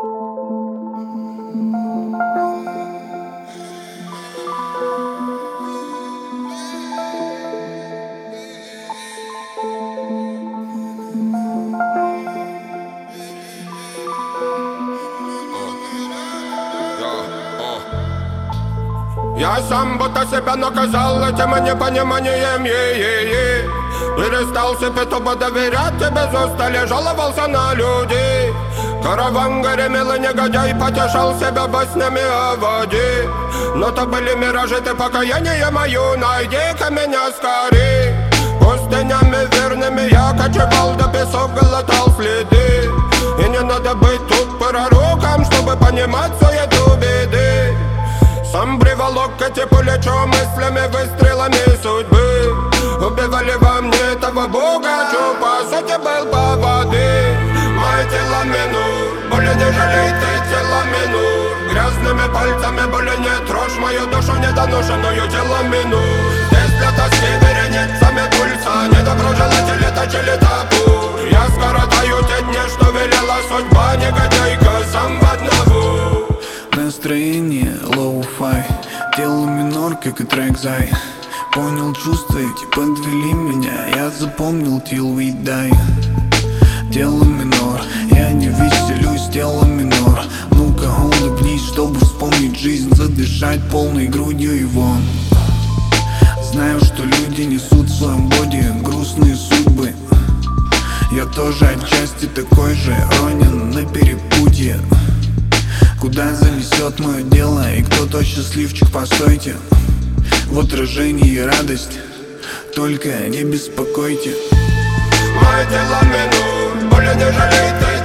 Я сам будто себя наказал этим непониманием, перестал себе тупо доверять, тебе без устали жаловался на людей. Караван гремел и негодяй потешал себя баснями о воде. Но то были миражи, ты покаяние мою, найди-ка меня скорей. Пустынями верными я кочевал, до песок глотал следы. И не надо быть тут пророком, чтобы понимать суету беды. Сам приволок эти плечо мыслями, выстрелами судьбы. Убивали во мне этого бога, что по сути был по воды. Мое тело минур, более не жалей ты тело минур. Грязными пальцами более не трожь мою душу недоношенную тело минур. Здесь для тоски вереницами пульса недоброжелатели точили топор. Я скоротаю те дни, что велела судьба, негодяйка сам в одного. Настроение лоу-фай, тело минор, как и трек Зай. Понял чувства эти, подвели меня, я запомнил till we die. Тело минор, я не веселюсь, тело минор. Ну-ка улыбнись, чтобы вспомнить жизнь, задышать полной грудью и вон. Знаю, что люди несут в своем боди грустные судьбы. Я тоже отчасти такой же, ронен на перепутье. Куда занесет мое дело и кто тот счастливчик, постойте. В отражении радость, только не беспокойте. Мое тело минур, более не жалей ты